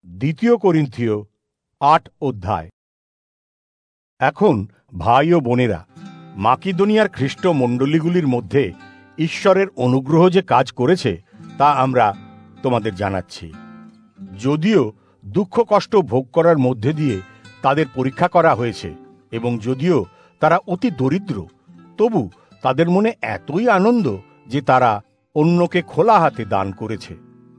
দ্বিতীয় করিন্থীয় ৮ অধ্যায়। এখন ভাই ও বোনেরা, মাকিদোনিয়ার খ্রিস্ট মণ্ডলীগুলির মধ্যে ঈশ্বরের অনুগ্রহ যে কাজ করেছে তা আমরা তোমাদের জানাচ্ছি। যদিও দুঃখ কষ্ট ভোগ করার মধ্যে দিয়ে তাদের পরীক্ষা করা হয়েছে এবং যদিও তারা অতি দরিদ্র, তবু তাদের মনে এতই আনন্দ যে তারা অন্যকে খোলা হাতে দান করেছে।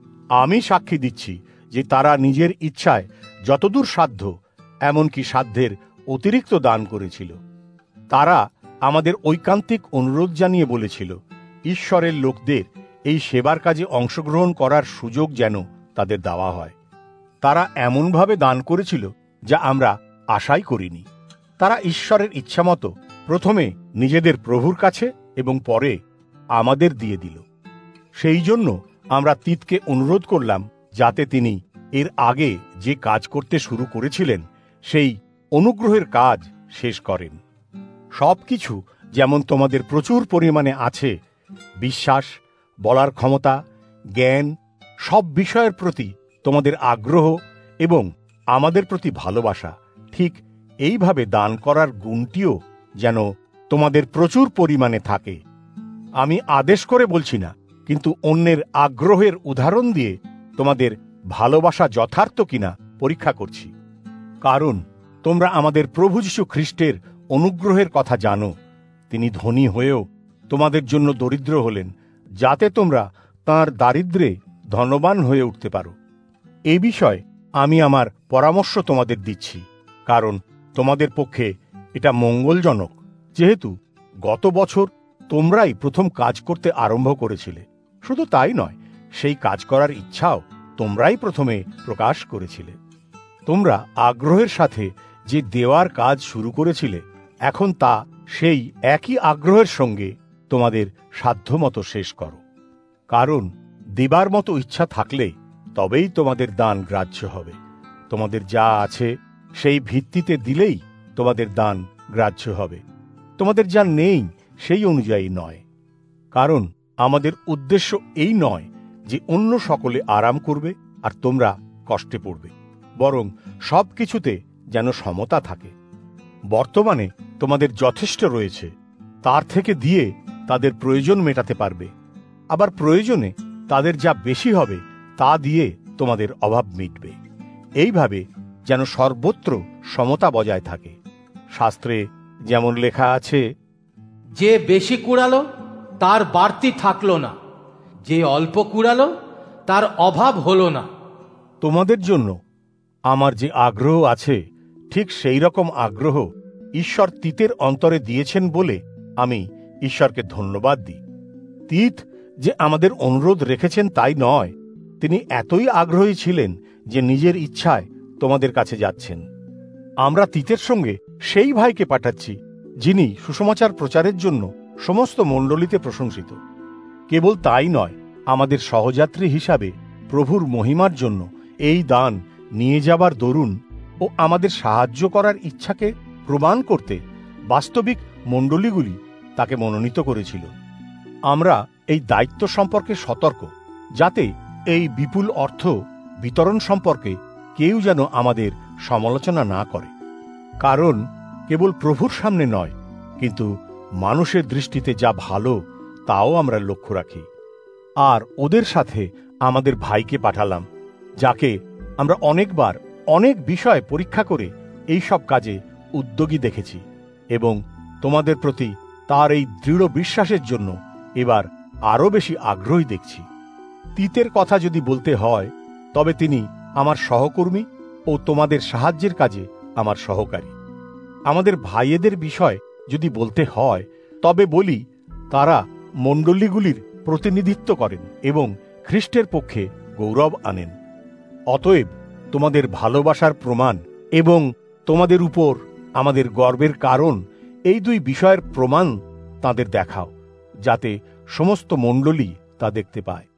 আমি সাক্ষী দিচ্ছি যে তারা নিজের ইচ্ছায় যতদূর সাধ্য, এমনকি সাধ্যের অতিরিক্ত দান করেছিল। তারা আমাদের ঐকান্তিক অনুরোধ জানিয়ে বলেছিল, ঈশ্বরের লোকদের এই সেবার কাজে অংশগ্রহণ করার সুযোগ যেন তাদের দেওয়া হয়। তারা এমনভাবে দান করেছিল যা আমরা আশাই করিনি। তারা ঈশ্বরের ইচ্ছামতো প্রথমে নিজেদের প্রভুর কাছে এবং পরে আমাদের দিয়ে দিল। সেই জন্য আমরা তিতকে অনুরোধ করলাম যাতে তিনি এর আগে যে কাজ করতে শুরু করেছিলেন সেই অনুগ্রহের কাজ শেষ করেন। সবকিছু যেমন তোমাদের প্রচুর পরিমাণে আছে, বিশ্বাস, বলার ক্ষমতা, জ্ঞান, সব বিষয়ের প্রতি তোমাদের আগ্রহ এবং আমাদের প্রতি ভালোবাসা, ঠিক এইভাবে দান করার গুণটিও যেন তোমাদের প্রচুর পরিমাণে থাকে। আমি আদেশ করে বলছি না, কিন্তু অন্যের আগ্রহের উদাহরণ দিয়ে তোমাদের ভালোবাসা যথার্থ কিনা পরীক্ষা করছি। কারণ তোমরা আমাদের প্রভু যীশু খ্রিস্টের অনুগ্রহের কথা জানো। তিনি ধনী হয়েও তোমাদের জন্য দরিদ্র হলেন, যাতে তোমরা তাঁর দারিদ্র্যে ধনবান হয়ে উঠতে পারো। এই বিষয়ে আমি আমার পরামর্শ তোমাদের দিচ্ছি, কারণ তোমাদের পক্ষে এটা মঙ্গলজনক, যেহেতু গত বছর তোমরাই প্রথম কাজ করতে আরম্ভ করেছিলে। শুধু তাই নয়, সেই কাজ করার ইচ্ছাও তোমরাই প্রথমে প্রকাশ করেছিলে। তোমরা আগ্রহের সাথে যে দেওয়ার কাজ শুরু করেছিলে, এখন তা সেই একই আগ্রহের সঙ্গে তোমাদের সাধ্যমতো শেষ করো। কারণ দেবার মতো ইচ্ছা থাকলে তবেই তোমাদের দান গ্রাহ্য হবে। তোমাদের যা আছে সেই ভিত্তিতে দিলেই তোমাদের দান গ্রাহ্য হবে, তোমাদের যা নেই সেই অনুযায়ী নয়। কারণ আমাদের উদ্দেশ্য এই নয় যে অন্য সকলে আরাম করবে আর তোমরা কষ্টে পড়বে, বরং সব কিছুতে যেন সমতা থাকে। বর্তমানে তোমাদের যথেষ্ট রয়েছে, তার থেকে দিয়ে তাদের প্রয়োজন মেটাতে পারবে। আবার প্রয়োজনে তাদের যা বেশি হবে তা দিয়ে তোমাদের অভাব মিটবে। এইভাবে যেন সর্বত্র সমতা বজায় থাকে। শাস্ত্রে যেমন লেখা আছে, যে বেশি কুড়ালো তার বাড়তি থাকলো না, যে অল্প কুড়ালো তার অভাব হলো না। তোমাদের জন্য আমার যে আগ্রহ আছে, ঠিক সেই রকম আগ্রহ ঈশ্বর তিতের অন্তরে দিয়েছেন বলে আমি ঈশ্বরকে ধন্যবাদ দিই। তিত যে আমাদের অনুরোধ রেখেছেন তাই নয়, তিনি এতই আগ্রহী ছিলেন যে নিজের ইচ্ছায় তোমাদের কাছে যাচ্ছেন। আমরা তিতের সঙ্গে সেই ভাইকে পাঠাচ্ছি যিনি সুসমাচার প্রচারের জন্য সমস্ত মণ্ডলীতে প্রশংসিত। কেবল তাই নয়, আমাদের সহযাত্রী হিসাবে প্রভুর মহিমার জন্য এই দান নিয়ে যাবার দরুন ও আমাদের সাহায্য করার ইচ্ছাকে প্রমাণ করতে বাস্তবিক মণ্ডলীগুলি তাকে মনোনীত করেছিল। আমরা এই দায়িত্ব সম্পর্কে সতর্ক, যাতে এই বিপুল অর্থ বিতরণ সম্পর্কে কেউ যেন আমাদের সমালোচনা না করে। কারণ কেবল প্রভুর সামনে নয়, কিন্তু মানুষের দৃষ্টিতে যা ভালো তাও আমরা লক্ষ্য রাখি। আর ওদের সাথে আমাদের ভাইকে পাঠালাম, যাকে আমরা অনেকবার অনেক বিষয় পরীক্ষা করে এই সব কাজে উদ্যোগী দেখেছি এবং তোমাদের প্রতি তার এই দৃঢ় বিশ্বাসের জন্য এবার আরও বেশি আগ্রহী দেখছি। তিতের কথা যদি বলতে হয়, তবে তিনি আমার সহকর্মী ও তোমাদের সাহায্যের কাজে আমার সহকারী। আমাদের ভাইয়েদের বিষয় যদি বলতে হয়, তবে বলি তারা মণ্ডলীগুলির প্রতিনিধিত্ব করেন এবং খ্রিস্টের পক্ষে গৌরব আনেন। অতএব তোমাদের ভালোবাসার প্রমাণ এবং তোমাদের উপর আমাদের গর্বের কারণ, এই দুই বিষয়ের প্রমাণ তাদের দেখাও, যাতে সমস্ত মণ্ডলী তা দেখতে পায়।